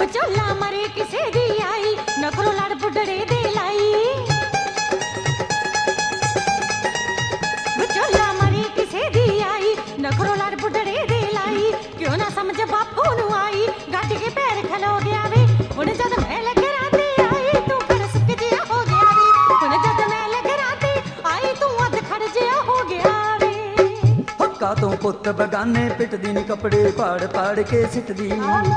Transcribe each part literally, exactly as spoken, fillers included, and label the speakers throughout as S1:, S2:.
S1: ਵਿਚੋਲਾ ਮਰੇ ਕਿਸੇ ਦੀ ਆਈ, ਨਖਰੋਂ ਲੜ ਬੁੱਢੜੇ ਦੇ ਲਾਈ। ਵਿਚੋਲਾ ਮਰੇ ਕਿਸੇ ਦੀ ਆਈ, ਨਖਰੋਂ ਲੜ ਬੁੱਢੜੇ ਦੇ ਲਾਈ। ਕਿਉਂ ਨਾ ਸਮਝ ਬਾਪੂ ਨੂੰ ਆਈ, ਗੱਜ ਕੇ ਪੈਰ ਖਲੋ ਗਿਆ ਵੇ। ਹੁਣ ਜਦ ਮੈਂ ਲਗਰਾਂ ਤੇ ਆਈ, ਤੂੰ ਖੜ ਸੁੱਕ ਜਿਹਾ ਹੋ ਗਿਆ ਵੇ। ਹੁਣ ਜਦ ਮੈਂ ਲਗਰਾਂ ਤੇ ਆਈ, ਤੂੰ ਅੱਧ ਖੜ ਜਿਹਾ ਹੋ ਗਿਆ ਵੇ।
S2: ਹੱਕਾ ਤੋਂ ਪੁੱਤ ਬਗਾਨੇ ਪਿੱਟਦੀ ਨੀ, ਕੱਪੜੇ ਪਾੜ ਪਾੜ ਕੇ ਸਿੱਟਦੀ।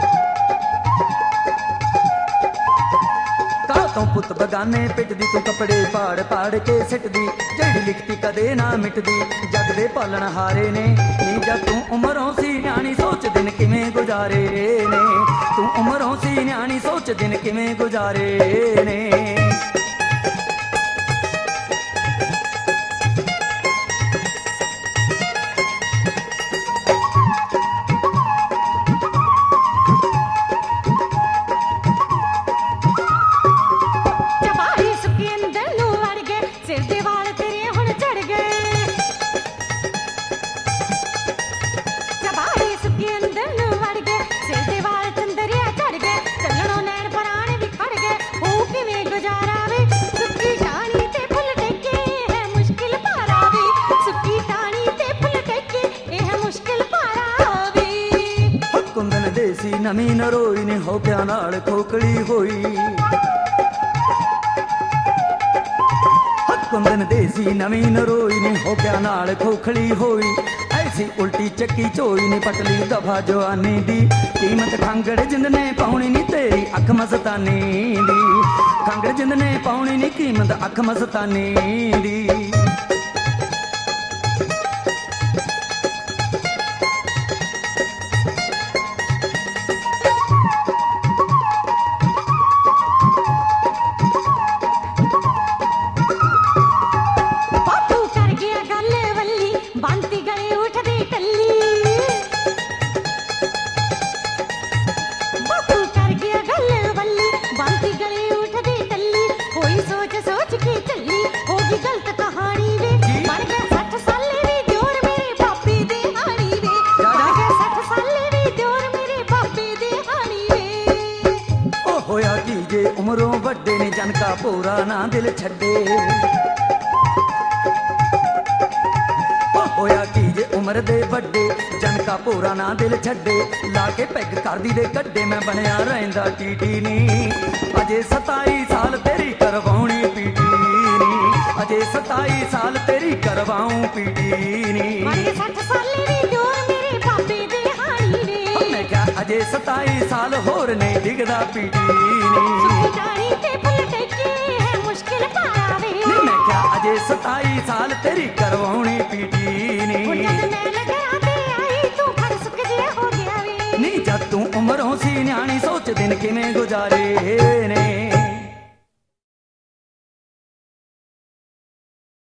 S2: ਤੋਂ ਪੁੱਤ ਬਗਾਨੇ ਪਿੱਟਦੀ, ਤੂੰ ਕੱਪੜੇ ਪਾੜ ਪਾੜ ਕੇ ਸਿੱਟਦੀ। ਜਿਹੜੀ ਲਿਖਤੀ ਕਦੇ ਨਾ ਮਿਟਦੀ, ਜੱਗ ਦੇ ਪਾਲਣ ਹਾਰੇ ਨੇ। ਨੀ ਜਦ ਤੂੰ ਉਮਰੋਂ ਸੀ ਨਿਆਣੀ, ਸੋਚ ਦਿਨ ਕਿਵੇਂ ਗੁਜ਼ਾਰੇ ਨੇ। ਤੂੰ ਉਮਰੋਂ ਸੀ ਨਿਆਣੀ, ਸੋਚ ਦਿਨ ਕਿਵੇਂ ਗੁਜ਼ਾਰੇ ਨੇ। ਦੇਸੀ ਨਵੀਂ ਨਰੋਈ ਨੇ ਹੋਕਿਆਂ ਨਾਲ ਖੋਖਲੀ ਹੋਈ। ਕੁੰਦਨ ਦੇਸੀ ਨਵੀਂ ਨਰੋਈ ਨੇ ਹੋਕਿਆਂ ਨਾਲ ਖੋਖਲੀ ਹੋਈ। ਐਸੀ ਉਲਟੀ ਚੱਕੀ ਝੋਈ ਨੇ ਪਟਲੀ ਦਫਾ ਜਵਾਨੀ ਦੀ। ਕੀਮਤ ਖਾਂਗੜ ਜਿੰਦ ਨੇ ਪਾਉਣੀ ਨੀ ਤੇਰੀ ਅੱਖ ਮਸਤਾਨੀ ਦੀ। ਖਾਂਗੜ ਜਿੰਦ ਨੇ ਪਾਉਣੀ ਨੀ ਕੀਮਤ ਅੱਖ ਮਸਤਾਨੀ ਦੀ। ਜੇ ਉਮਰੋਂ ਵੱਡੇ ਨੇ ਜਨਕਾ ਭੋਰਾ ਨਾ ਦਿਲ ਛੱਡੇ। ਹੋਇਆ ਕੀ ਜੇ ਉਮਰ ਦੇ ਵੱਡੇ, ਜਨਕਾ ਭੋਰਾ ਨਾ ਦਿਲ ਛੱਡੇ। ਲਾ ਕੇ ਪੈਗ ਕਰਦੀ ਦੇ ਕੱਢੇ, ਮੈਂ ਬਣਿਆ ਰਹਿੰਦਾ ਟੀਟੀ ਨੀ। ਅਜੇ ਸਤਾਈ ਸਾਲ ਤੇਰੀ ਕਰਵਾਉਣੀ ਪੀਟੀ ਨੀ। ਅਜੇ ਸਤਾਈ ਸਾਲ ਤੇਰੀ ਕਰਵਾਉਂ ਪੀਟੀ ਨੀ। ਅਜੇ ਸਤਾਈ ਸਾਲ ਹੋਰ ਨਹੀਂ ਡਿੱਗਦਾ ਪੀਟੀ ਨੀ। ਮੈਂ ਕਿਹਾ ਅਜੇ ਸਤਾਈ ਸਾਲ ਤੇਰੀ ਕਰਵਾਉਣੀ ਪੀਟੀ ਨੀ। ਨੀ ਜਦ ਤੂੰ ਉਮਰੋਂ ਸੀ ਨਿਆਣੀ, ਸੋਚ ਦਿਨ ਕਿਵੇਂ ਗੁਜ਼ਾਰੇ ਨੇ।